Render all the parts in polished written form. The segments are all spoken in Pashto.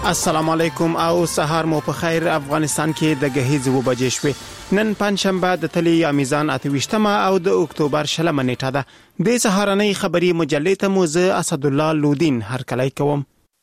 السلام علیکم او سهار مو په خیر. افغانستان کې د غهیز و بجې شوې. نن پنځشنبه د تلی یا میزان 28 او د اکتوبر 16 نیټه ده. د سهارنۍ خبری مجلې ته مو زه اسد الله لودین هرکلی کوم.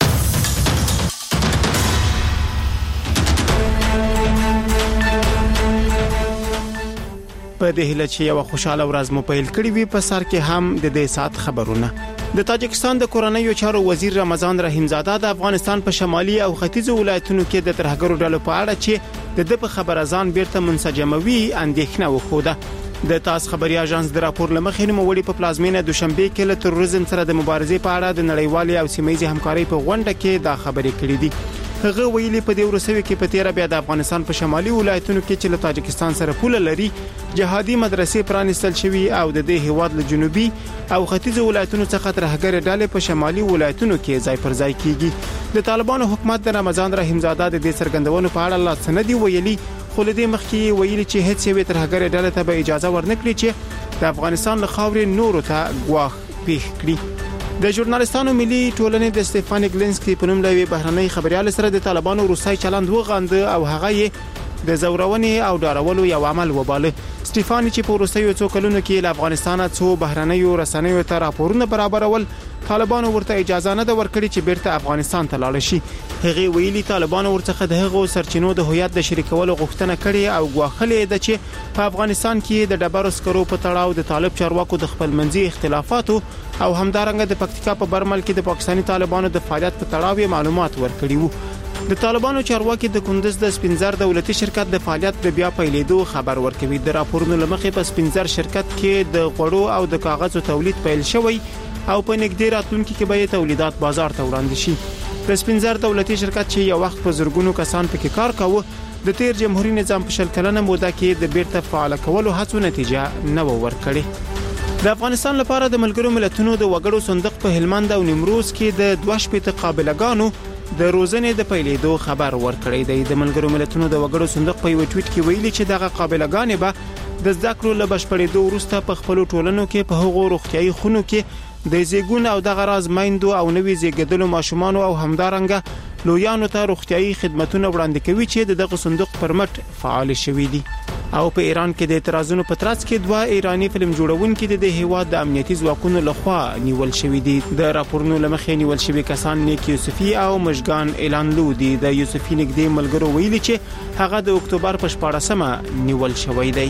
په دې هله چې یو خوشاله ورځ مو پیل کړی وي په سر کې هم د دې سات خبرونه. د تاجکستان د کورنیو چارو وزیر رمضان رحیم زاده د افغانستان په شمالي او ختیځو ولایتونو کې د ترهګرو ډلو په اړه چې د په خبرازان بیرته منسجموي اندېښنه وښوده. د تاس خبري اژانس د راپور لمخې نوموړي په پلازمینه دوشنبه کې له تروریزم سره د مبارزې په اړه د نړیوالي او سیمه‌یزې همکارۍ په غونډه کې دا خبرې کړې دي. هغه ویلي په دې ورسوي کې په تیر بیا د افغانستان په شمالي ولایتونو کې چې له تاجکستان سره پوله لري جهادي مدرسې پرانستل شوي او د دې هیواد له جنوبي او ختیځو ولایتونو څخه ترهګر ډلې په شمالي ولایتونو کې ځای پر ځای کیږي. د طالبانو حکومت د رمضان رحیم زاده د دې څرګندونو په اړه لا څه نه دی ویلي، خو له دې مخکې ویلي چې هیڅ یو ترهګر ډلې ته به اجازه ورنکړي چې د افغانستان له خاورې نورو ته ګواښ پیښ کړي. د ژورنالیستانو ملي ټولنې د سټيفان ګلینسکي په نوم لوي بهرنۍ خبريال سره د طالبانو روسي چلند وغند او هغه یې د زورونې او ډارولو یو عمل وباله. سټيفان چې په روسي څو کلونو کې له افغانستان څخه بهرنۍ رسنیو ته راپورونه برابرول، طالبانو ورته اجازه نه ورکړي چې بیرته افغانستان ته لاړ شي. هغه ویلي طالبانو ورڅخه د هغو سرچینو د هویت د شریکولو غوښتنه کړې او غواخلې ده چې په افغانستان کې د ډبرو سکرو په تړاو د طالب چارواکو د خپل منځي اختلافاتو او همدارنګه د پکتیکا په برمل کې د پاکستاني طالبانو د فعالیت په تړاو معلومات ورکړي وو. د طالبانو چارواکي د کندز د سپینزر دولتي شرکت د فعالیت د بیا پیلېدو خبر ورکوي. د راپورونو لمخې په سپینزر شرکت کې د غوړو او د کاغذو تولید پیل شوی او په نږدې راتلونکي کې به تولیدات بازار ته وړاندې شي. د سپینزر دولتي شرکت چې یو وخت په زرګونو کسان پکې کار کاوه، د تیر جمهوریت نظام په شل کلنه موده کې د بیرته فعال کولو هڅو نتیجه نه ورکړي. د افغانستان لپاره د ملګرو ملتونو د وګړو صندوق په هلمند او نیمروز کې د 2 قابلګانو د روزنې د پیلېدو خبر ورکړی دی. د ملګرو ملتونو د وګړو صندوق په یو ټویټ کې ویلي چې دغه قابلګانې به د ذکر له بشپړېدو وروسته په خپل ټولنو کې په هغو روغتيایي خونو کې د زیګون او د غراز مایندو او نوې زیګدلو ماشومان او همدارنګه لویانو ته روغتيایي خدماتونه وړاندې کوي چې دغه صندوق پر مټ فعال شوي دي. او په ایران کې د اعتراضونو په ترڅ کې 2 ایرانی فلم جوړونکي د هیواد د امنیتي ځواکونو لخوا نیول شوي دي. د راپورونو لمخې نیول شوي کسان نیک یوسفي او مشګان اعلان لودي. د یوسفي نګدې ملګرو ویلي چې هغه د اکتوبر په 14مه نیول شوی دی.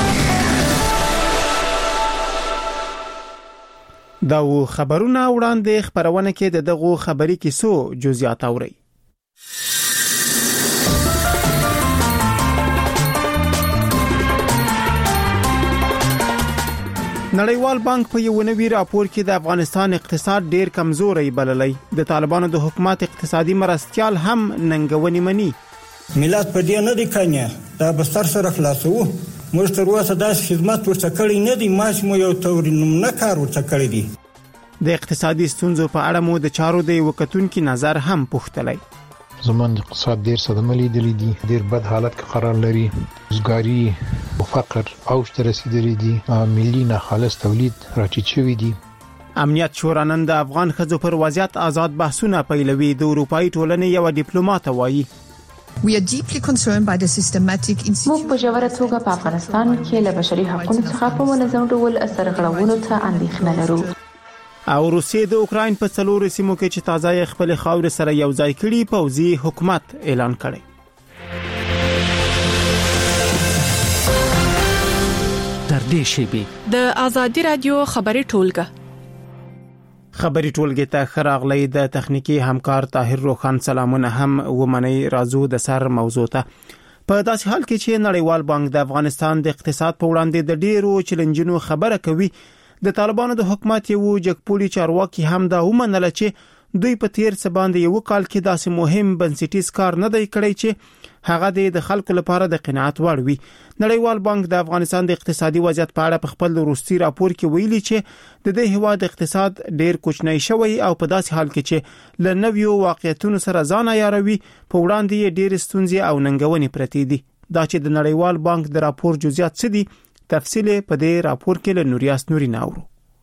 دا خبرونه وړاندې خبرونه کې دغه خبري کیسو جزئیات اوري. نړیوال بانک په یو نوي راپور کې د افغانستان اقتصاد ډیر کمزوري بللی. د طالبانو د حکومت اقتصادي مرستيال هم ننګونی مني. ملت په دې نه دی کنه دا بستر سره خلاصو. موږ تر اوسه داس خدمات ورته کړی نه دی، ماش مو یو تورینم نه کار ورته کړی دی. د اقتصادي ستونزو په اړه مو د چارو د وکتونکو نظر هم پوښتلی. زمون اقتصاد ډیر صدمه لیدلې دي، ډیر بد حالت کې قرار لري، وزګاری او فقر اوج ته رسیدلی دي، ملي نه خالص تولید راټیټ شوی دي. امنیت شورا نن د افغان ښځو پر وضعیت آزاد بحثونه پیلوي. د اروپאי ټولنې یو ډیپلوماټ وایي We are deeply concerned by the systematic موږ په ژوره توګه په افغانستان کې له بشري حقوقو څخه په منظم ډول سرغړونو ته اندېښنه لرو. او روسیې د اوکراین په څلورو سیمو کې چې تازه خپل خاور سره یو ځای کړي پوځي حکومت اعلان کړی. در دې شیبه د ازادي رادیو خبري ټولګه خبري ټولګه ته خراغلی. د تخنیکی همکار طاهر روخان سلامونه هم ومني. رازو د سر موضوع ته په داسې حال کې چې نړیوال بانک د افغانستان د اقتصاد په وړاندې د ډیرو چیلنجونو خبره کوي، د طالبانو د حکومت یو جګپولي چارواکي هم دا ومنله چې دوی په تیر څه باندې یو کال کې داسې مهم بنسټیز کار نه دی کړی چې هغه د خلکو لپاره د قناعت وړ وي. نړیوال بانک د افغانستان د اقتصادي وضعیت په اړه په خپل وروستي راپور کې ویلي چې د دې هیواد اقتصاد ډیر کوچنی شوی او په داسې حال کې چې ل نویو واقعیتونو سره ځان عیاروي په وړاندې ډیر ستونزې او ننګونې پرتې دي. دا چې د نړیوال بانک د راپور جزئیات څه دي، تفصیل په دې راپور کې له نوریاس نوري ناورو.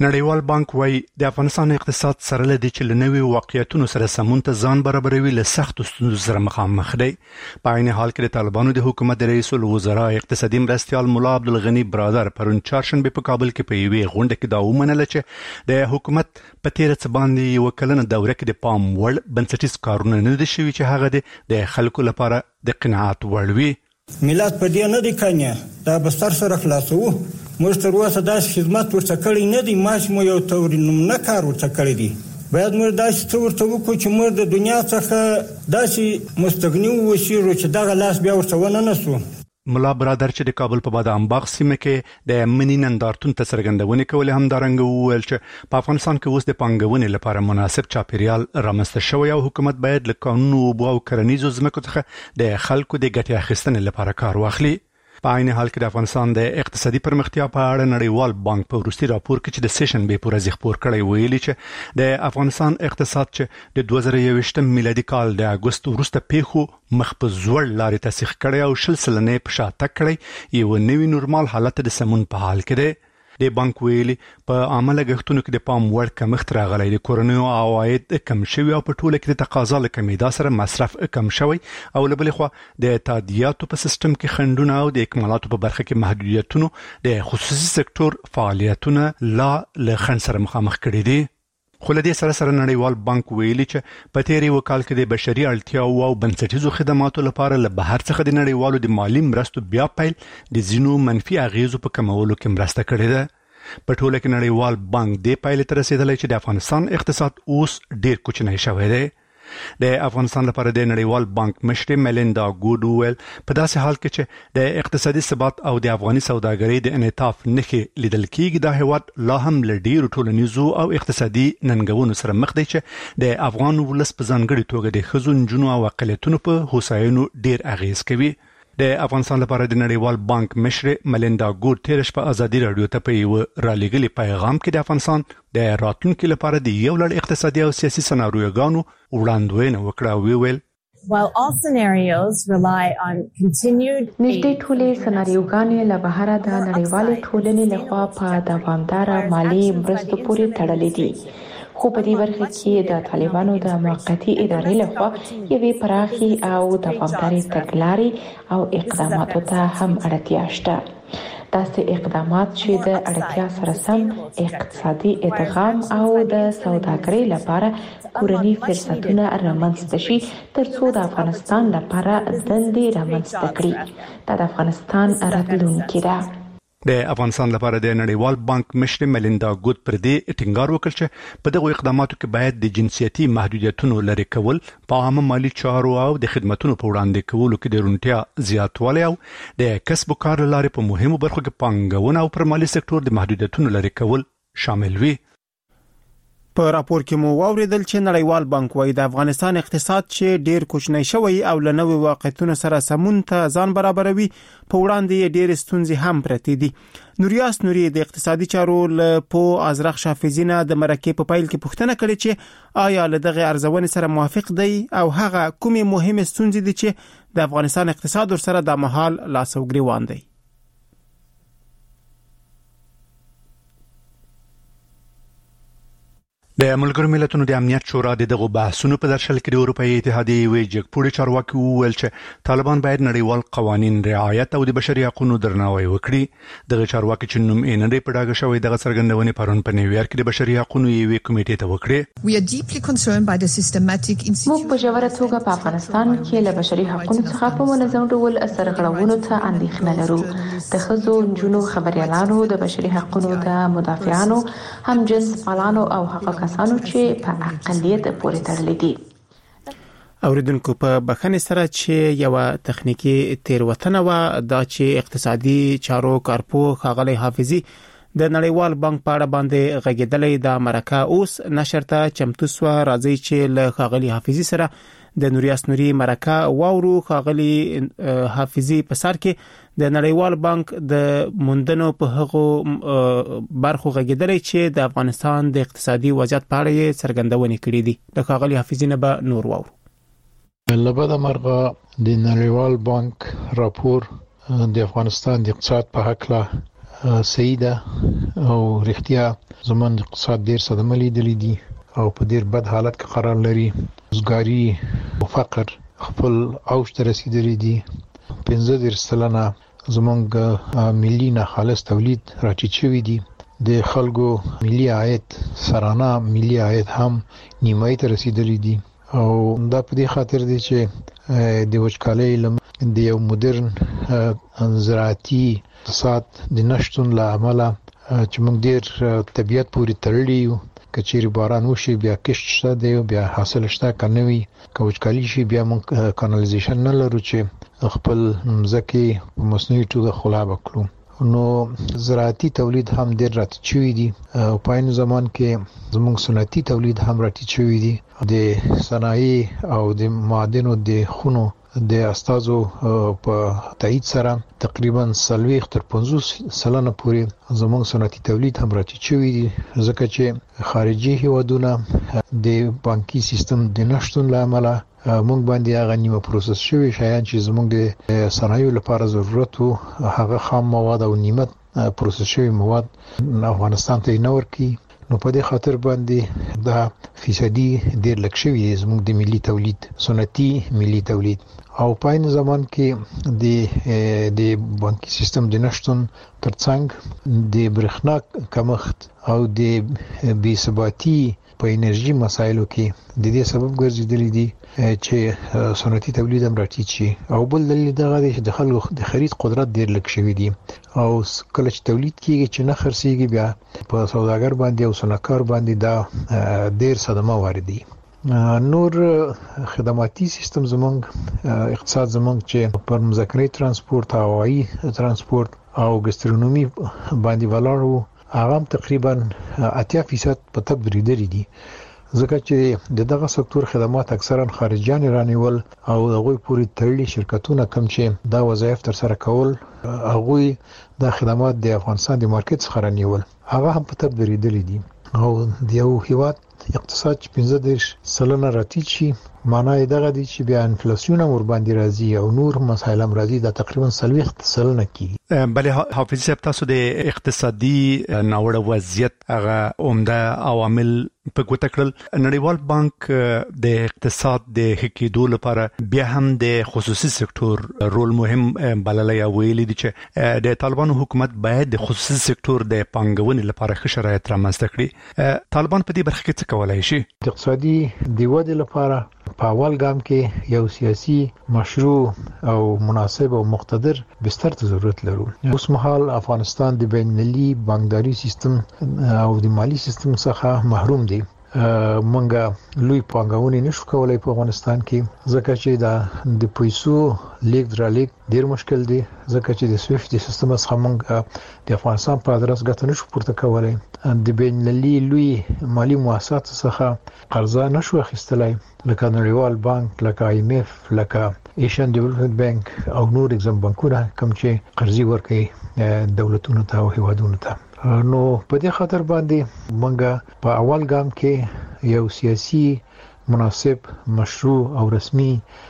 نړیوال بانک وايي د افغانستان اقتصاد سره لدی چې لنوي واقعیتونو سره سمون ته ځان برابروي له سخت ستونزو سره مخامخ دی. په عین حال کې د طالبانو د حکومت رئیس الوزرا اقتصادي مرستیال مولا عبدالغنی برادر پرون چهارشنبه په کابل کې په یوې غونډه کې دا ومنله چې د حکومت په تیر څه باندې یو کلنه دوره کې د پام وړ بنسټیز کارونه نه دي شوي چې هغه د خلکو لپاره د قناعت وړ وي. ملت په دې نه دی کنه دا بستر سره خلاصو موږ تر اوسه داسې خدمت ورته کړی نه دی ماش مو یو تورینونه کار ورته کړی دی باید موږ داسې څه ورته وکړو چې موږ د دنیا څخه داسې مستغني وشو چې دغه لاس بیا ورته ونه نسو. مولا برادر چې د کابل په بادام باغ سیمه کې د امنی نندارتون ته څرګندونې کولې هم دارنګ وویل چې په افغانستان کې اوس د پانګونې لپاره مناسب چاپیریال رامنځته شوی او حکومت باید له قانون او کرنیزو ځمکو څخه د خلکو د ګټې اخیستنې لپاره کار واخلي. په عین حال کې د افغانستان د اقتصادي پرمختیا په اړه نړیوال بانک په وروستي راپور کې چې د سیشن به پورې خبر کړی ویلي چې د افغانستان اقتصاد چې د 2021 میلادي کال د اگست وروسته پیښو مخ په زوړ لارې تسخ کړی او شل سلنې په شاته کړی یو نوی نورمال حالت د سمون په حال کې دی. د بانک ویلي په عامه لګښتونو کې د پام وړ کمښت راغلی د کورنیو عواید کم شوي او په ټوله کې د تقاضا له کمیدا سره مصرف کم شوی او له بلې خوا د تادیاتو په سیستم کې خنډونه او د اکمالاتو په برخه کې محدودیتونو د خصوصي سکتور فعالیتونه لا له خنډ سره مخامخ کړي دي. خو له دې سره نړیوال بانک ویلي چې په تیرې وکال کې د بشري اړتیاو او بنسټیزو خدماتو لپاره له بهر څخه د نړیوالو د مالی مرستو بیا پیل د ځینو منفي اغیزو په کمولو کې مرسته کړې ده. په ټوله کې نړیوال بانک د پایلې ته رسیدلی چې د افغانستان اقتصاد اوس ډیر کوچنی شوی دی. د افغانستان لپاره د نړیوال بانک مشر میلیندا ګود ویل په داسې حال کې چې د اقتصادي ثبات او د افغاني سوداګرۍ د انعطاف نښې لیدل کېږي د هیواد لا هم له ډیرو ټولنیزو او اقتصادي ننګونو سره مخ دی چې د افغان ولس په ځانګړي توګه د ښځو نجونو او اقلیتونو په هوساینو ډیر اغیز کوي. د افغانستان لپاره د نړیوال بانک مشر میلیندا ګود تیر شپه ازادي رادیو ته په یو رالېږلي پیغام کې د افغانستان د راتلونکي لپاره د یو لړ اقتصادي او سیاسي سناریوګانو وړاندوینه وکړه او ویل While all scenarios rely on continued نږدې ټولې سناریوګانې له بهره د نړیوالې ټولنې لخوا په دوامداره مالي مرستو پورې تړلې دي خو په دې برخه کې د طالبانو د موقتي ادارې لخوا یوې پراخي او دوامدارې تګلارې او اقداماتو ته هم اړتیا شته. داسې اقدامات چې د اړتیا سره سم اقتصادي ادغام او د سوداګرۍ لپاره کورني فرصتونه رامنځته شي ترڅو د افغانستان لپاره دندې رامنځته کړي. دا د افغانستان راتلونکې ده. د افغانستان لپاره د نړیوال بانک مشر میلیندا ګود پر دې ټینګار وکړ چې په دغه اقداماتو کې باید د جنسیتي محدودیتونو لرې کول په عامه مالي چارو او د خدماتو په وړاندې کولو کې د روڼتیا زیاتوالی او د کسب و کار لارې په مهمو برخو کې پانګونه او پر مالي سکتور د محدودیتونو لرې کول شامل وي. په راپور کې مو واوریدل چې نړیوال بانک وايي د افغانستان اقتصاد چې ډیر کوچنی شوی او لنوي واقعیتونو سره سمون ته ځان برابروي په وړاندې ډیر ستونزې هم پرتې دي. نوریاس نوري د اقتصادي چارو له په ازرق شافزینه د مرکه په پایل کې پوښتنه کړې چې آیا له دغه ارزونې سره موافق دی او هغه کومې مهمه ستونزې دي چې د افغانستان اقتصاد سره د مهال لاسوګریوان دي. د ملګرو ملتونو د امنیت شورا دغه بحثونو په درشل کې د اروپאי اتحادیې وی جګپوړي چارواکي وویل چې طالبان باید نړیوال قوانین رعایت او د بشري حقوقو درناوی وکړي. دغه چارواکي چې نوم یې نه دی په ډاګه شوی دغه څرګندونې پرون په نیویارک کې د بشري حقوقو یوې کمیټې ته وکړي. We are deeply concerned by the systematic موږ په ژوره توګه په افغانستان کې له بشري حقوقو څخه په منظم ډول سرغړونو ته اندېښنه لرو. د ښځو نجونو خبريالانو د بشري حقوقو د مدافعانو هم جنس پالانو او حقوق کسانو چې په اقلیت پورې تړلي دي. اوریدونکو په بخښنې سره چې یو تخنیکی تیروتنه و دا چې اقتصادي چارو کارپو خاغلی حافظي د نړیوال بانک په اړه باندې غږیدلې د مرکه اوس نشر ته چمتو سو راځي چې له خاغلی حافظي سره د نوریاس نوري مرکه واورو. خاغلی حافظي په سر کې د نړیوال بانک د موندنو په هغو برخو غږیدلې چې د افغانستان د اقتصادي وضعیت په اړه څرګندونې کړې دي. د خاغلی حافظي نه به نور واورو. لبد مرغه د نړیوال بانک راپور د افغانستان د اقتصاد په حق لا صحیح ده او رښتیا زموږ اقتصاد ډیر صدمه لیدلې دي او په ډیر بد حالت کې قرار لري. روزګاری او فقر خپل اوج ته رسیدلی دي. 15% زموږ ملي نه خالص تولید راټیټ شوی دی. د خلکو ملي عاید سرانه ملي عاید هم نیمایي ته رسیدلی دي او دا په دې خاطر دی چې د وچکالۍ د یو مدرن زراعتي اقتصاد د نشټون له امله چې موږ ډیر طبيعت پورې تړلي یو. کچېری باران وشي بیا کښت شته دی بیا حاصل شته کنوي کوچکالي شي بیا موږ کانالیزیشن نه لرو چې خپل مزکه په مصنوعي توګه خلاب کړو. نو زراعتي تولید هم ډیر راټیټ شوی دی او په عین زمان کې زموږ صنعتي تولید هم راټیټ شوی دی. د صنایع او د معادنو د خونو د استازو په تایید سره تقریبا 40 تر 50% پورې زموږ صنعتي تولید هم راټیټ شوی دی ځکه چې خارجي هیوادونه د بانکي سیستم د نشټون لامل موږ باندې هغه نیمه پروسس شوی شیان چې زموږ د صنایعو لپاره ضرورت وو هغه خام مواد او نیمه پروسس شوی مواد افغانستان ته نه ورکي. نو په دې خاطر باندې دا فیصدي ډیر لږ شوی زموږ د ملي تولید صنعتي ملي تولید او په عین زمان کې د بانکي سیستم د نشټون ترڅنګ د برېښنا کمښت او د بې ثباتي په انرژي مسایلو کې د دې سبب ګرځیدلی دي چې صنعتي تولید هم راټیټ شي. او بل دلیل دغه دی چې د خلکو د خرید قدرت ډیر لږ شوی دی او کله چې تولید کیږي چې نه خرڅيږي بیا په سوداګر باندې او صنعتکار باندې دا ډیر صدمه واردي. نور خدماتي سیستم زمونږ اقتصاد زمونږ چې پر مذاکرې ترانسپورت او هوایي ترانسپورت او ګسترونومي باندې ولاړو هغه تقریبا 80% په تبدیل دي ځکه چې دغه سکتور خدمات اکثرا خارجيان رانیول او هغه پوری تړلي شرکتونه کم چې دا وظایف تر سره کول هغه د خدمات د افغانستان د مارکیټ څخه رانیول هغه هم په تبدیل دي او د یو هیواد اقتصاد 15% راټیټ شي معنی دغه دي چې بیا انفلیسیون ور باندې راځي او نور مسایل هم راځي دا تقریبا 30% کیږي. بلې حافظ صاحب تاسو د اقتصادي ناوړه وضعیت هغه عمده عوامل په ګوته کړل. نړیوال بانک د اقتصاد د حقیقتو لپاره بیا هم د خصوصي سکتور رول مهم بللی او ویلي دي چې د طالبانو حکومت باید د خصوصي سکتور د پانګونې لپاره ښه شرایط رامنځته کړي. طالبان په دې برخه کې څه کولای شي؟ اقتصادي د ودې لپاره په اول ګام کې یو سیاسي مشروع او مناسب او مقتدر بستر ته ضرورت لرو. اوس مهال افغانستان د بین‌المللي بانکداري سیستم او د مالی سیستم څخه محروم دی. منګه لوی پانګونې نشو کولای په افغانستان کې ځکه چې د پیسو لیک درلیک ډیر مشکل دی ځکه چې د سویفټ سیستم څخه موږ د افغانستان په ادرس ګټه نشو پورته کولای. د بین‌المللي لوی مالی مؤسسات څخه قرضه نشو اخیستلای لکه نړیوال بانک لکه IMF لکه ایشین ډیولپمنٹ بانک او نور اگزام بانکونه کوم چې قرضې ورکوي دولتونو ته او هیوادونو ته. نو په دې خاطر باندې موږ په اول ګام کې یو سیاسي مناسب مشروع او رسمي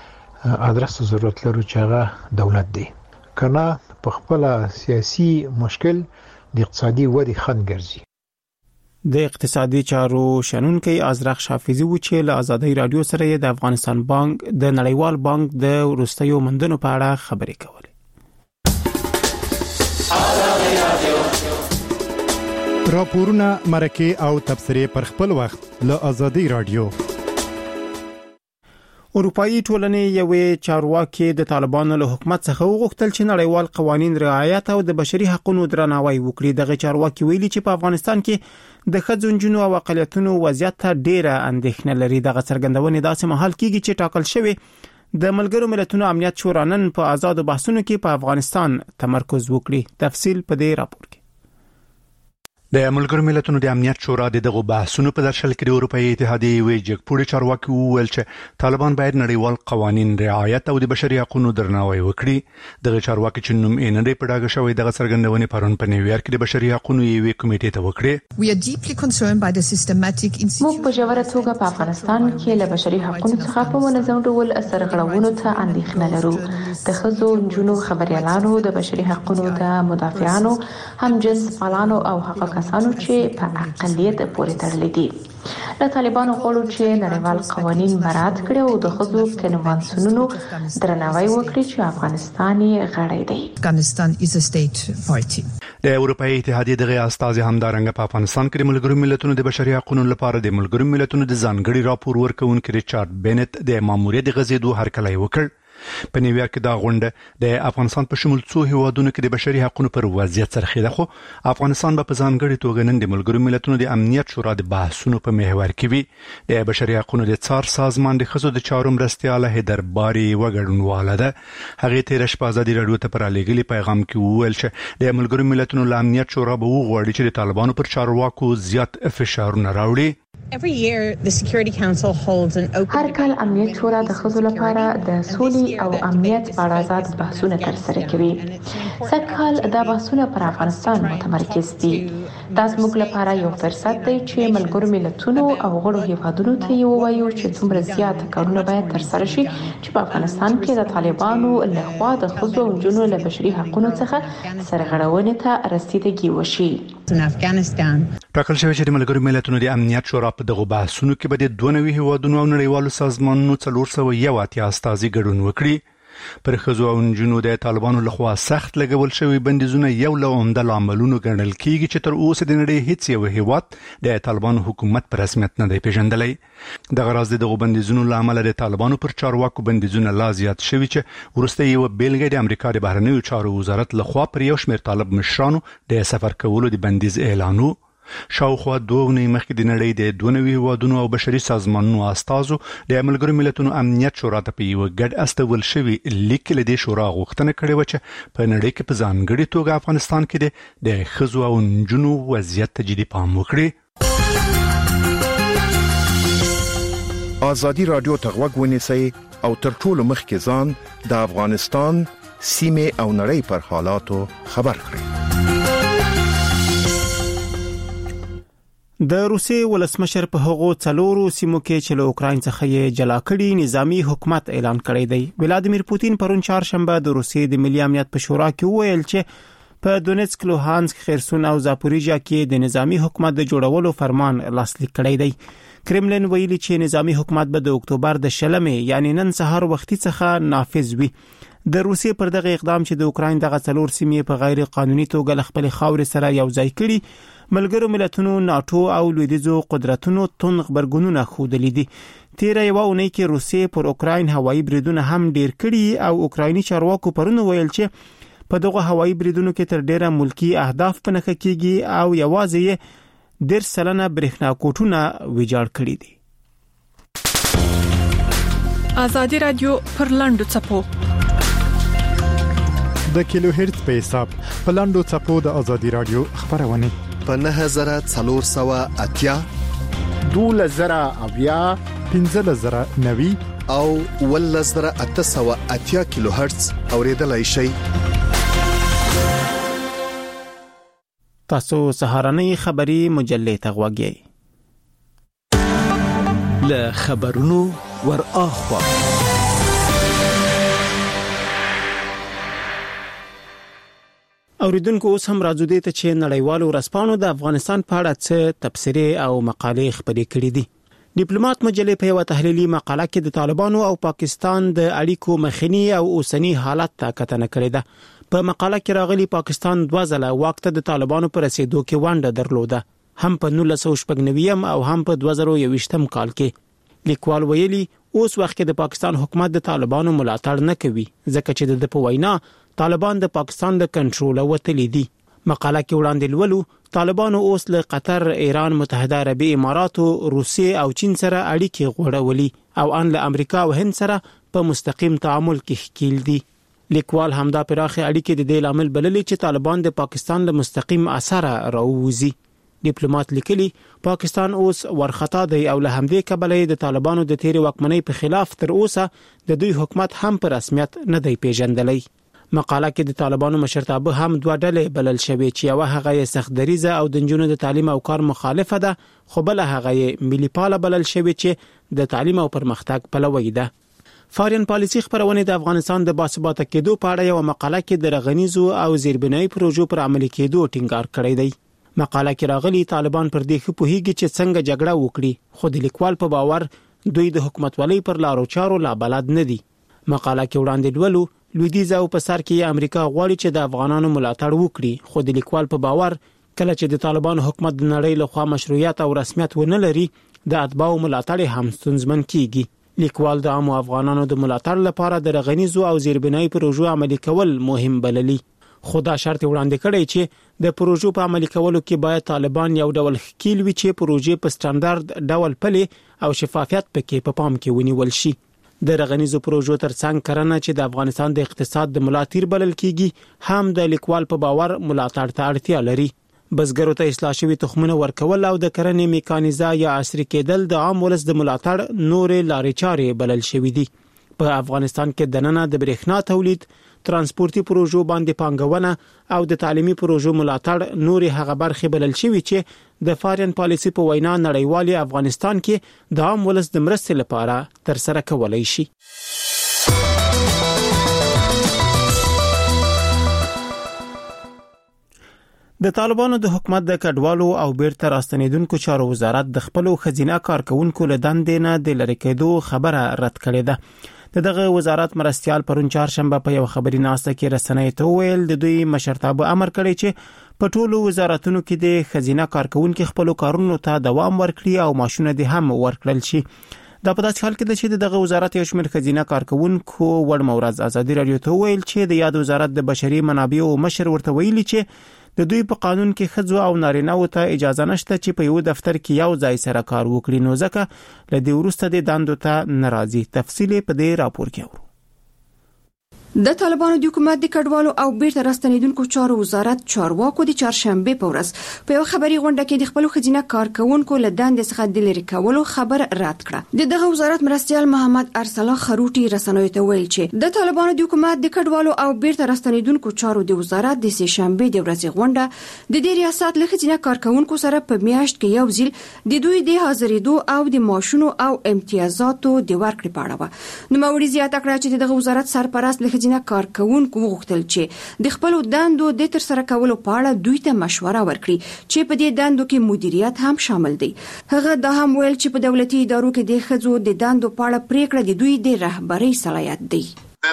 ادرس ضرورت لرو چې هغه دولت دی کنه په خپل سیاسي مشکل د اقتصادي ودې خنډ ګرځي. د اقتصادي چارو شنونکي ازرق شافعي و چې له آزادۍ رادیو سره د افغانستان بانک د نړیوال بانک د وروستیو مندونو په اړه خبرې کولې. راپورونه مرکه او تبصره پر خپل وخت له آزادۍ رادیو. اروپאי ټولنې یوې چارواکي د طالبانو له حکومت څخه وغوښتل چې نړیوال قوانین رعایت او د بشري حقوقو درناوی وکړي. دغه چارواکي ویلي چې په افغانستان کې د ښځو نجونو او اقلیتونو وضعیت ته ډېره اندېښنه لري. دغه څرګندونې داسې مهال کېږي چې ټاکل شوی د ملګرو ملتونو امنیت شورا نن په آزادو بحثونو کې په افغانستان تمرکز وکړي. تفصیل په دې راپور کې. د ملګرو ملتونو د امنیت شورا دغه بحثونو په درشل کې د اروپאי اتحادیې ویجګ پوری چارواکي وویل چې طالبان باید نړیوال قوانین رعایت او د بشري حقوقو درناوی وکړي دغه چارواکي چې نوم یې نه دی پړاګه شوی دغه څرګندونې پرون په نیویارک کې د بشري حقوقو یوې کمیټې ته وکړي. We are deeply concerned by the systematic موږ په ژوره توګه په افغانستان کې له بشري حقوقو څخه په منظم ډول سرغړونو ته اندېښنه لرو. د ښځو، نجونو، خبريالانو، د بشري حقوقو د مدافعانو، هم جنس پالانو او هغه کسانو چې په اقلیت پورې تړلي دي. له طالبانو غواړو چې نړیوال قوانین مراعات کړي او د ښځو کنوانسیونونو درناوی وکړي چې افغانستان یې غړی دی. Afghanistan is a state party. د اروپאי اتحادیې دغه استازي همدارنګه په افغانستان کې د ملګرو ملتونو د بشري حقوقو لپاره د ملګرو ملتونو د ځانګړي راپور ورکونکي ریچارډ بینټ د ماموریت غزیدو هرکلی وکړ. په نیویارک کې دا غونډه د افغانستان په شمول څو هیوادونو کې د بشري حقوقو پر وضعیت څرخیده خو افغانستان په ځانګړي توګه نن د ملګرو ملتونو د امنیت شورا د بحثونو په محور کې وي. د بشري حقوقو د څار سازمان د ښځو د چارو مرستیاله هیدر باری وګړنواله ده. هغه تیر شپه ازادي رادیو ته پر لګلي پیغام کې وویل چې د ملګرو ملتونو د امنیت شورا به وغواړي چې د طالبانو پر چارواکو زیات فشارونه راوړي. Every year, the Security Council holds an open. هر کال امنیت شورا د ښځو لپاره د سولې او امنیت په اړه آزاد بحثونه ترسره کوي. سږکال دا بحثونه پر افغانستان متمرکز دي. دا زموږ لپاره یو فرصت دی چې ملګرو ملتونو او غړو هیوادونو ته یې ووایو چې څومره زیات کارونه باید ترسره شي چې په افغانستان کې د طالبانو لخوا د ښځو او نجونو له بشري حقوقو څخه سرغړونې ته رسیدګي وشي. ټاکل شوی چې د ملګرو ملتونو د امنیت شورا په دغه بحثونو کې به د 92 هیوادونو او نړیوالو سازمانونو 401 استازي ګډون وکړي. پر ښځو او نجونو د طالبانو لخوا سخت لګول شوی بندیزونه یو له عمده لاملونو ګڼل کیږي چې تر اوسه د نړۍ هیڅ یو هیواد د طالبانو حکومت پر رسمیت نه دی پیژندلی. دغه راز دغه بندیزونو لامل د طالبانو پر چارواکو بندیزونه لا زیات شوی چې ورسته یو بیلګه د امریکا د بهرنیو چارو وزارت لخوا پر یو شمېر طالب مشرانو د سفر کولو د بندیز اعلانو. شاوخوا 2 ونې مخکې د نړۍ د 92 هیوادونو او بشري سازمانونو استازو د ملګرو ملتونو امنیت شورا ته په یو ګډ استول شوی لیک له دې شورا غوښتنه کړې و چې په نړۍ کې په ځانګړي توګه افغانستان کې د ښځو او نجونو وضعیت ته جدي پام وکړي. ازادي رادیو ته غوږ ونیسئ او تر ټولو مخکې ځان د افغانستان سیمه او نړۍ پر حالاتو خبر کړئ. د روسي ولسمشر په هغو څلورو سیمو کې چې له اوکراین څخه یې جلا کړي نظامی حکومت اعلان کړی دی. ولادیمیر پوتین پرون چهارشنبه د روسي د ملي امنیت په شورا کې وویل چې په دونیتسک، لوهانسک، خرسون او زاپوریژیا کې د نظامی حکومت د جوړولو فرمان لاسلیک کړی دی. کرملین ویلي چې نظامی حکومت به د اکتوبر د 20 یعنی نن سهار وختي څخه نافذ وي. د روسي پر دغه اقدام چې د اوکراین دغه څلور سیمې په غیر قانوني توګه خپل خاورې سره یو ځای کړي ملګرو ملتونو، ناتو او لویدیځو قدرتونو تون خبرګونونه خوده لیدي. تیر یو اونۍ کې روسي پر اوکراین هوایي بریدونه هم ډیر کړي او اوکرایني چارواکو پرونه ویل چې په دغه هوایي بریدونو کې تر ډیره ملکی اهداف په نښه کېږي او یوازې 10% برېښنا کوټونه ویجاړ کړي دي. ازادي رادیو پر لاندو چپو د کیلو هرتز په حساب په لاندو چپو د ازادي رادیو خبرونه په 9480 2000 1590 او 1880 کیلو هرتز اوریدلای شئ. تاسو سهارنۍ خبری مجلې ته غوږی له خبرونو ور اخوا. اوریدونکو اوس هم راځو دې ته چې نړیوالو ورځپاڼو د افغانستان په اړه څه تبصرې او مقالې خپرې کړې دي. ډیپلوماټ مجلې په یو تحلیلي مقاله کې د طالبانو او پاکستان د اړیکو مخنی او اوسنی حالت ته کتنه کړې ده. په مقاله کې راغلي پاکستان 2 ځله وخت د طالبانو پر رسیدو کې ونډه درلوده، هم په 1999 او هم په 2021 کال کې. لیکوال ویلي اوس وخت کې د پاکستان حکومت د طالبانو ملاتړ نه کوي ځکه چې د په وینا طالبان د پاکستان د کنټرول وتلی دي. مقاله کې وړاندې لولو طالبانو اوس له قطر، ایران، متحده عربی اماراتو، روسیې او چین سره اړیکې غوړولي او ان له امریکا او هند سره په مستقیم تعامل کې ښکیل دي. لیکوال همدا پراخه اړیکې د دې لامل بللې چې طالبان د پاکستان له مستقیم اثر راووزي. ډیپلوماټ لیکلي پاکستان اوس ورخطا دی او له همدې کبله د طالبانو د تیری واکمنۍ په خلاف تر اوسه د دوی حکومت هم په رسمیت نه دی پیژندلی. مقاله کې د طالبانو مشرتابه هم دوه ډلې بلل شوی چې یو هغه سختدریزه او د نجونو د تعلیم او کار مخالفه ده، خو بل هغه ملي پاله بلل شوی چې د تعلیم او پرمختګ پلوی ده. فارین پالیسي خبرونه د افغانستان د باثباته کېدو په اړه یو مقاله کې د رغنیزو او زیربنایي پروژو پر عملي کېدو ټینګار کړی دی. مقاله کې راغلي طالبان پر دې خو پوهیږي چې څنګه جګړه وکړي، خو د لیکوال په باور دوی د حکومتولۍ پر لارو چارو لا بلد نه دي. مقاله کې وړاندې ډولو لویدیځ او په سر کې امریکا غواړي چې د افغانانو ملاتړ وکړي، خو د لیکوال په باور کله چې د طالبانو حکومت د نړۍ له خوا مشروعیت او رسمیت ونه لري، د اتباعو ملاتړ هم ستونزمن کیږي. لیکوال د عامو افغانانو د ملاتړ لپاره د رغنیزو او زیربنایي پروژو عملي کول مهم بللي، خو دا شرط وړاندې کړی چې د پروژو په عملي کولو کې باید طالبان یو ډول ښکیل وي چې پروژې په سټانډارډ ډول پلي او شفافیت پکې په پام کې ونیول شي. د رغنیزو پروژو ترڅنګ کرنه چې د افغانستان د اقتصاد د ملا تیر بلل کیږي هم د لیکوال په باور ملاتړ ته اړتیا لري. بزګرو ته اصلاح شوی تخمونه ورکول او د کرنې میکانیزا یا عصري کېدل د عام ولس د ملاتړ نورې لارې چارې بلل شوې دي. په افغانستان کې د نننه د برېښنا تولید، ترانسپورتي پروژو باندې پانګونه او د تعلیمي پروژو ملاتړ نورې هغه برخې بلل شوې چې د فارین پالیسي په وینا نړیوالي افغانستان کې د عام ولس د مرستې لپاره تر سره کولای شي. د طالبانو د حکومت د کډوالو او بیرته راستنیدونکو چارو وزارت د خپل خزینه کارکونکو له دندې نه د لری کېدو خبره رد کړې ده. دغه وزارت مرستيال پرون چهارشنبه په یو خبري ناسته کې رسنۍ ته ویل د دوی مشرتابه امر کړی چې په ټولو وزارتونو کې د خزینه کارکونکو خپل کارونو ته دوام ورکړي او معاشونه دې هم ورکړل شي. دا په داسې حال کې چې دغه وزارت یو شمېر خزینه کارکونکو وړ مورز ازادي رادیو ته ویل چې د یاد وزارت د بشري منابعو مشر ورته ویلي چې د دوی په قانون کې خځو او نارینه‌و ته اجازه نشته چې په یو دفتر کې یو ځای سره کار وکړي، نو ځکه لدې ورسته د دندو ته ناراضي. تفصیل په دې راپور کې اورو. د طالبانو د حکومت د کډوالو او بیرته راستنیدونکو چارو وزارت چارواکو د چهارشنبه په ورځ په یو خبري غونډه کې د خپل خزینه کارکونکو له دندې څخه د لری کولو خبر رد کړ. دغه وزارت مرستيال محمد ارسلا خروټي رسنیو ته ویل چې د طالبانو د حکومت د کډوالو او بیرته راستنیدونکو چارو د وزارت د سه شنبه د ورځې غونډه د ریاست له خزینه کارکونکو سره په میاشت کې یو ځل د دوی د حاضرېدو او د معاشونو او امتیازاتو د ورکړې په اړه و. نو موري زیاته کړه چې دغه وزارت سرپرست له خزینه کارکونکو غوښتل چې د خپل دندو د تر سره کولو په اړه دوی ته مشوره ورکړي چې په دې دندو کې مدیریت هم شامل دی. هغه دا هم ویل چې په دولتي ادارو کې د خځو د دندو په اړه پریکړه د دوی د رهبرۍ صلاحیت دی.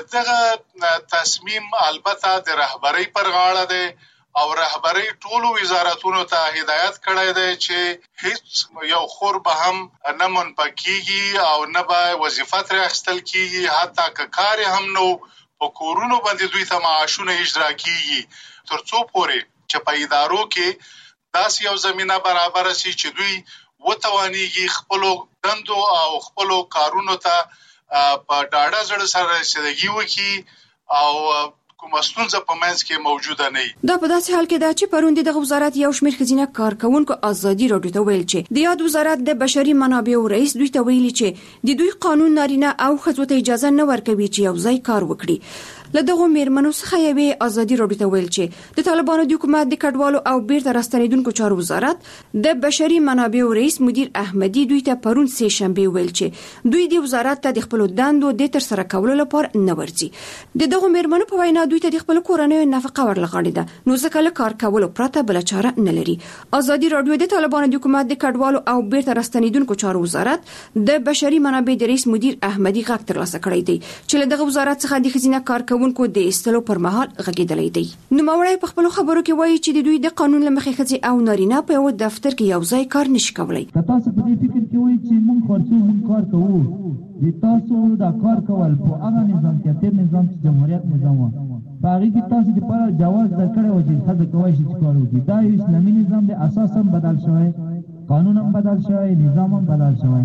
دغه تصمیم البته د رهبرۍ پر غاړه دی او رهبرۍ ټولو وزارتونو ته هدایت کړی دی چې هیڅ یو خور به هم نه منپکیږي او نه به وظیفه ترې اخیستل کیږي، حتی که کار هم نو په کورونو باندې دوی ته معاشونه اجرا کیږي، ترڅو پورې چې په ادارو کې داسې یو زمينه برابر شي چې دوی وتوانيږي خپل دندو او خپل کارونو ته په ډاډه زړه سره رسیدګي وکړي او کوم ستونزه په منځ کې موجوده نه وي. دا په داسې حال کې دا چې پروند دغه وزارت یو شمېر خزینه کارکونکو ازادي راډیو ته ویل چې د یاد وزارت د بشري منابعو رئیس دوی ته ویلي چې د دوی قانون نارینه او ښځو ته اجازه نه ورکوي چې یو ځای کار وکړي. له دغه میرمنو څخه یوې ازادي راډیو ته ویل چې د طالبانو د حکومت د کډوالو او بیرته راستنیدونکو چارو وزارت د بشري منابعو رئیس مدیر احمدي دوی ته پرون سه شنبه ویل چې دوی د وزارت ته د خپل دندو د تر سره کولو لپاره نه ورځي. دغه میرمنو په وینا دوی ته د خپل کورنۍ نفقه ورلغړې ده، نو ځکه له کار کولو پرته بل چاره نه لري. ازادي راډیو د طالبانو د حکومت د کډوالو او بیرته راستنیدونکو چارو وزارت د بشري منابع د رئیس مدیر احمدي غږ ترلاسه کړی دی چې له دغه وزارت څخه د خزینه کارکونکو د استلو پر مهال غږیدلې دی. نو موري په خپل خبرو کې وایي چې د دوی د قانون لمخې خځې او نارینه په یو دفتر کې یو ځای کار نشي کولای. تاسو په دې فکر کې وایي چې موږ خرڅو موږ کار کوو، د تاسو دا کار کول په هغه نظام کې تیر نظام چې جمهوریت نظام و باغی کې تاسو د پر جواز درکړی و چې خځه کوي چې کار وکړي. دا اسلامي نظام د اساس هم بدل شوی، قانون هم بدل شوی، نظام هم بدل شوی.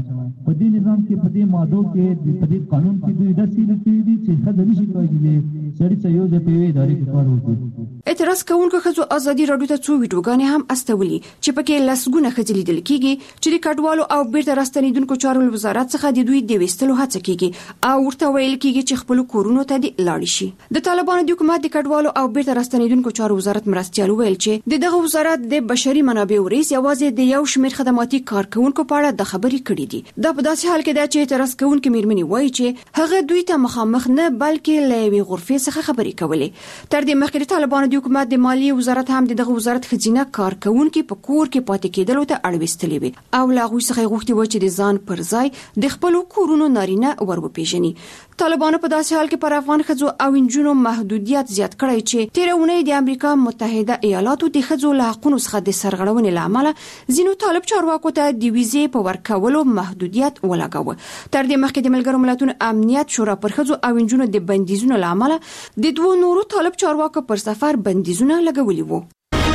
په دې نظام کې په دې ماده کې په دې قانون کې دوی داسې لیکلي دي چې ښځه نشي کولی چې سړي ته یو ځای په یوې ادارې کې کار وکړي. اعتراض کوونکو ښځو ازادي راډیو ته څو ویډیوګانې هم استولې چې پکې لسګونه ښځې لیدل کېږي چې د کډوالو او بیرته راستنیدونکو چارو وزارت څخه د دوی د وستلو هڅه کېږي او ورته ویل کېږي چې خپل کورونو ته لاړ شي. د طالبانو د حکومت د کډوالو او بیرته راستنیدونکو چارو وزارت مرستيال ویل چې دغه وزارت د بشري منابعو رئیس یوازې د یو شمېر خدماتي کارکونکو په اړه د خبرې کړې دي. دا په داسې حال کې ده چې اعتراض کوونکو میرمنې وایي چې هغه دوی ته مخامخ نه بلکې له یوې غرفې څخه خبرې کولې. تر دې مخکې د طالبانو د حکومت د مالیې وزارت هم دغه وزارت خزینه کارکونکو په کور کې پاتې کېدلو ته اړوستلې وي او لا غوښ څخه غوښتي و چې د ځان پر ځای د خپل کورونو نارینه ورپېژني. طالبانو په داسې حال کې پر افغان ښځو او انجونو محدودیت زیات کړی چې تیرونه د امریکا متحده ایالاتو د ښځو له حقوقو څخه د سرغړونې لامل ځینو طالب چارواکو ته د ویزې په ورکولو محدودیت ولګاوه. تر دې مخکې د ملګرو ملتونو امنیت شورا پر ښځو او انجونو د بندیزونو لامل د دوه نورو طالب چارواکو پر سفر بندیزونه لګولي وو.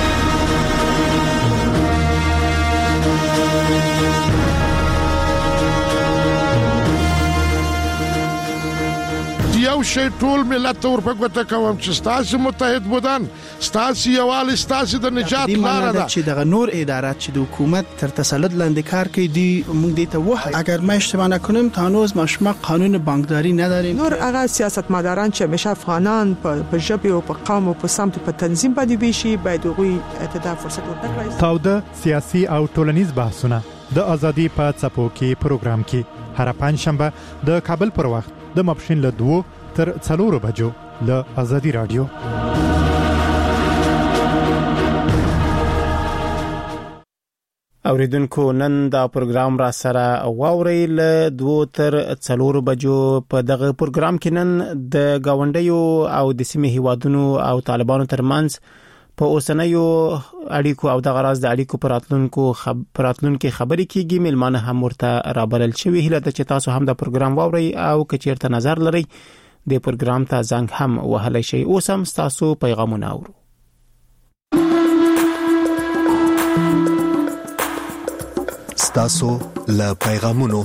یو شی ټول ملت ورپګوته کوم چې ستاسو متحد بودن ستاسو یوال ستاسو د نجات لار ده چې دغه نور ادارات چې د حکومت تر تسلط لاندې کار کوي دی موږ دې ته وایي اگر ما اشتباه نکنم تا هنوز ما شما قانون بانکداری نداریم. نور هغه سیاستمداران چې همیشه افغانان په ژبه او په قوم او په سمت په تنظیم باندې بيشي باید غوي اعتدال فرصت ورکړي. تاوده سیاسي او ټولنیز بحثونه د ازادي په څپو کې پروګرام کې هر پنځشنبه د کابل پر وخت د ماپښین له 2 تر 4 بجو له ازادي رادیو. اوریدونکو نن دا پروګرام را سره واوري له 2 تر 4 بجو. په دغه پروګرام کې نن د گاونډیو او د سیمې هیوادونو او طالبانو ترمنځ په اوسنیو اړیکو او د غراض د اړیکو پراتلونکو خبرې کیږي. ملمانه هم ورته رابلل شوی. هله ته چې تاسو هم دا پروګرام واوري او کچیرته نظر لري د پروګرام ته زنګ هم وهلی شي. اوس هم تاسو پیغامونه اورو. تاسو له پیغامونو.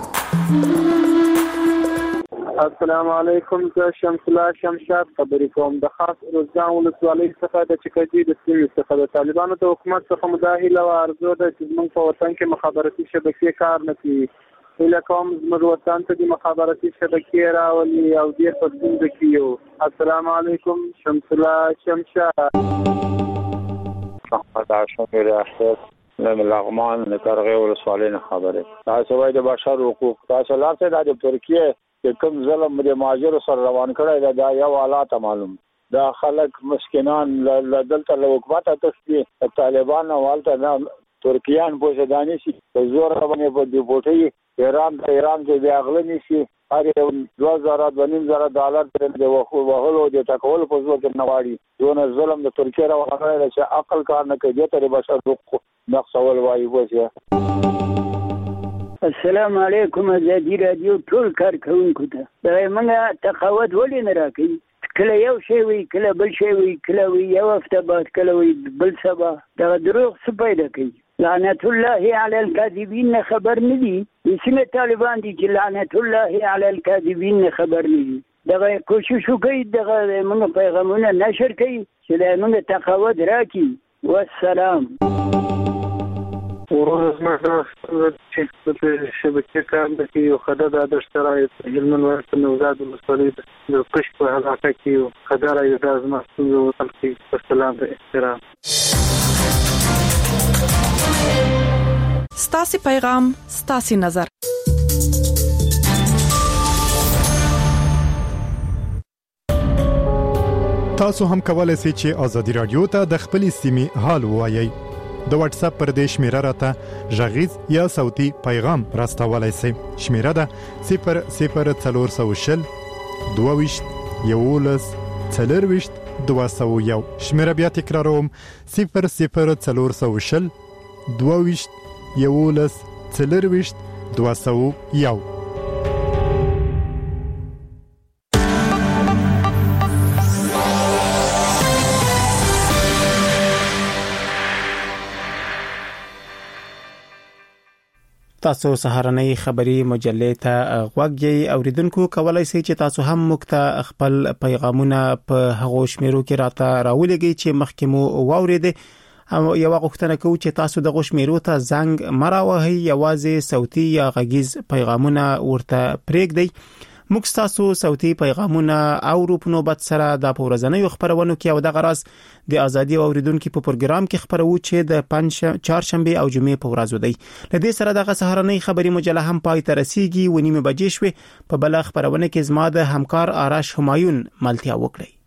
السلام علیکم. زه شمس الله شمشاد خبرې کوم د خاص روزګان ولسوالۍ څخه د چکدي د سیمې څخه. د طالبانو د حکومت څخه مداهله او ارزو ده چې موږ په وطن کې مخابراتي شبکې کار نه کوي. هیله کوم زموږ وطن ته د مخابراتي شبکې راولي او ډېر په ستونزه کې یو. السلام علیکم. شمس الله شمشاد. محمد عاشق راحت لغمان نکرغه ولسوالۍ نه خبره. تاسو وایي د بشر حقوق تاسو لارته د ترکیه چې کوم ظلم د مهاجر سره روان کړی دا یو حالات معلوم. دا خلک مسکینان دلته له حکومت تاسو طالبان والته ترکیان بوزداني شي زور باندې په دیپورټي ایران کې بیا غلنی شي. هر $2,000 د وهلو د تکول په زور کې نواړي. دون ظلم د ترکیه راوړل چې عقل کار نه کوي ته بشر حقوق نقصول وایي وځي. السلام علیکم. ازادي رادیو ټول کارکونکو ته دا موږ تقاوت ولې نه راکې کله یو شی وي کله بل شی وي کله وي یو هفته بعد کله وي بل سبا دا دروغ څه پیدا کوي. لعنت الله علی الکاذبین خبر ندي. اسمه طالبان دي چې لعنت الله علی الکاذبین خبر ندي. دا کوشش وکړي دغه موږ پیغامونه نشر کړي چې دا موږ تقاوت راکې. والسلام. ورزمه چې په شبکې کار د یو خدای د اشتراک هلمند ولایت نوزاد ولسوالۍ د قش په علاقه کې خدای یو لازمه څنګه وکړي. السلام احترام. ستاسو پیغام ستاسو نظر. تاسو هم کولای شئ چې ازادي رادیو ته د خپل سیمې حال ووایي. د واتس اپ پر دې شمیره راته ژغیز یا صوتي پیغام راستولای شئ. شمیره ده 00420 22 11 201. شمیره بیا تکراروم 00420 22 11 201. تاسو سهارنۍ خبری مجلې ته غوږی اوریدونکو کولای شئ چې تاسو هم موږ ته خپل پیغامونه په هغو شمیرو کې راته راولېږئ چې مخکې مو واوریدې او یو غوښتنه کوو چې تاسو د غوښمیرو ته زنګ مراوهي یوازې صوتي یا غږیز پیغامونه ورته پرېږدئ. موږ تاسو صوتي پیغامونه او په نوبت سره د پورزنۍ خبرونو کې او د غراس د ازادي اوریدونکو په پروګرام کې خبرو چې د چهارشنبه او جمعې په ورځو دی. لدې سره د سهارنۍ خبری مجله هم پای ته رسیدي و نیمه بجې شوه. په بل خبرونه کې زما د همکار آرش همایون ملتیا وکړي.